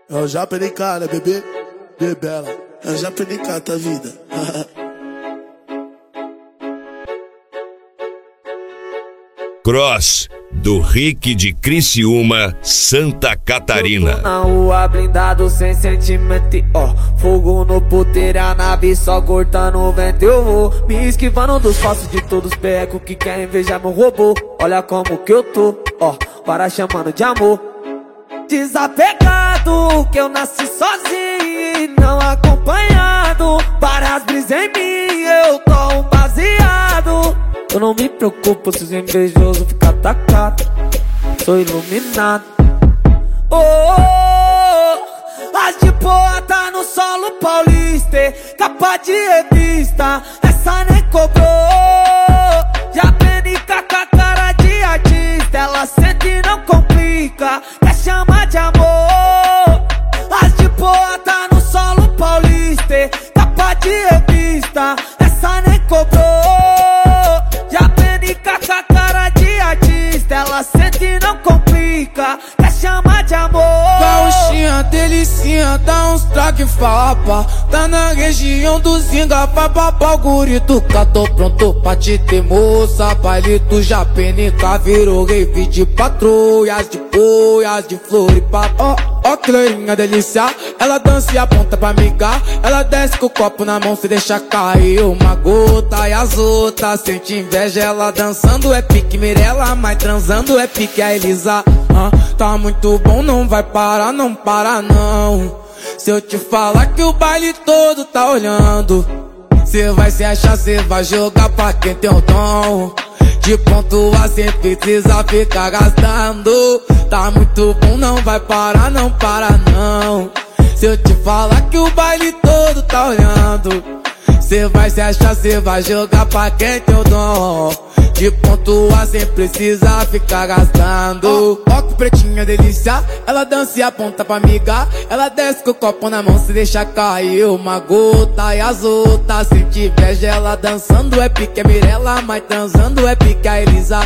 É o JPNK, né, bebê? Bebela. É o JPNK, tá vida. Cross, do Rick de Criciúma, Santa Catarina. Eu tô na rua blindado sem sentimento, ó. Fogo no puteiro, a nave só cortando o vento. Eu vou me esquivando dos falsos de todos os pecos que querem invejar meu robô. Olha como que eu tô, ó, para chamando de amor. Desapegado, que eu nasci sozinho e não acompanhado. Várias brisas em mim, eu tô um baseado. Eu não me preocupo se os invejosos ficam atacados. Sou iluminado. Oh, oh, oh. As de boa tá no solo paulista, capa de revista, essa nem cobrou. Já PNK com a cara de artista, ela sente e não complica, quer chamar de amor. As de boa tá no solo paulista, capa de revista, essa nem cobrou. Já PNK com a cara de artista, ela sente e não complica, quer chamar de amor. Gauchinha, delicinha, dá uns traque fapa. Tá na região do Zinga, vai papar o gurito. Tô pronto pra te ter, moça. Baile do JPNK virou rave de patrulhas, de boias, de Floripa. Ó que loirinha delícia, ela dança e aponta pra amigar. Ela desce com o copo na mão, se deixa cair uma gota. E as outras sente inveja, ela dançando é pique Mirella, mas transando é pique a Elisa. Tá muito bom, não vai parar, não para não. Se eu te falar que o baile todo tá olhando, cê vai se achar, cê vai jogar pra quem tem o dom de pontuar sem precisar ficar gastando. Tá muito bom, não vai parar, não para não. Se eu te falar que o baile todo tá olhando, cê vai se achar, cê vai jogar pra quem tem o dom de pontuar sem precisar ficar gastando. Ó que pretinha delícia, ela dança e aponta pra amiga. Ela desce com o copo na mão, se deixa cair uma gota. E as outras sente inveja, ela dançando é pique a Mirella, mas transando é pique a Elisa.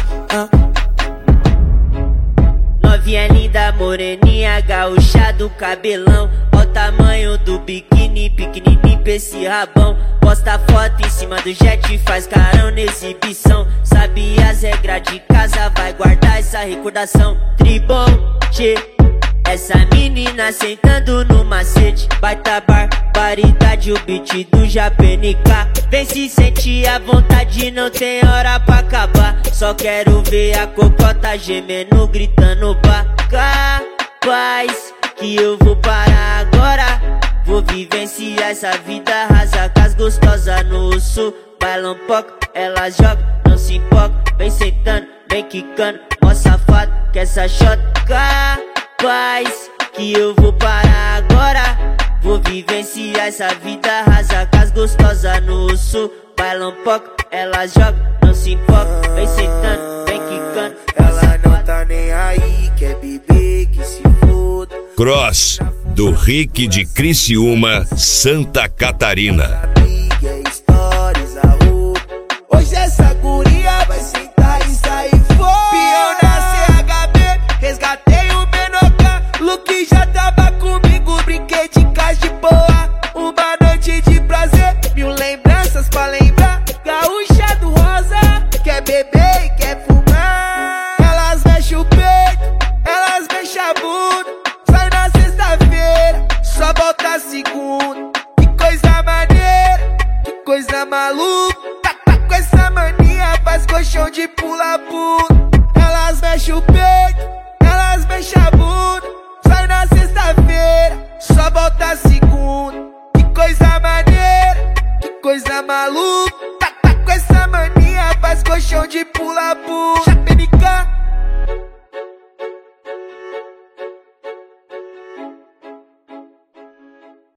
Novinha linda, moreninha, gaúcha do cabelão. Ó o tamanho do biquíni, pequenininho pra esse rabão. Posta foto em cima do jet, faz carão na exibição. Sabe as regras de casa, vai guardar essa recordação. Tribom, tchê, essa menina sentando no macete. Baita barbaridade, o beat do JPNK. Vem se sentir à vontade, não tem hora pra acabar. Só quero ver a cocota gemendo, gritando pra capaz que eu vou parar agora. Vou vivenciar essa vida, rasa com as gostosas no sul. Bailam pouco, elas jogam, não se empolga. Vem sentando, vem quicando, mó safado que essa shot capaz que eu vou parar agora. Vou vivenciar essa vida, rasa com as gostosas no sul. Bailam pouco, elas jogam, não se empolga. Vem sentando, vem quicando. Ela não tá nem aí, quer beber, que se foda. Cross, do Rick de Criciúma, Santa Catarina. Hoje essa guria vai sentar e sair fora. Pião na CHB, resgatei o Menoca. Luke já tava comigo, brinquei de caixa de boa. Uma noite de prazer, mil lembranças pra lembrar. Gaúcha do rosa, quer beber e quer fumar. Elas mexem o peito, elas mexem a bunda. Sai na sexta-feira, só volta segunda. Que coisa maneira, que coisa maluca. Com essa mania faz colchão de pula-pula. Elas mexem o peito, elas mexem a bunda. Sai na sexta-feira, só volta segunda. Que coisa maneira, que coisa maluca. Com essa mania faz colchão de pula-pula. JPNK.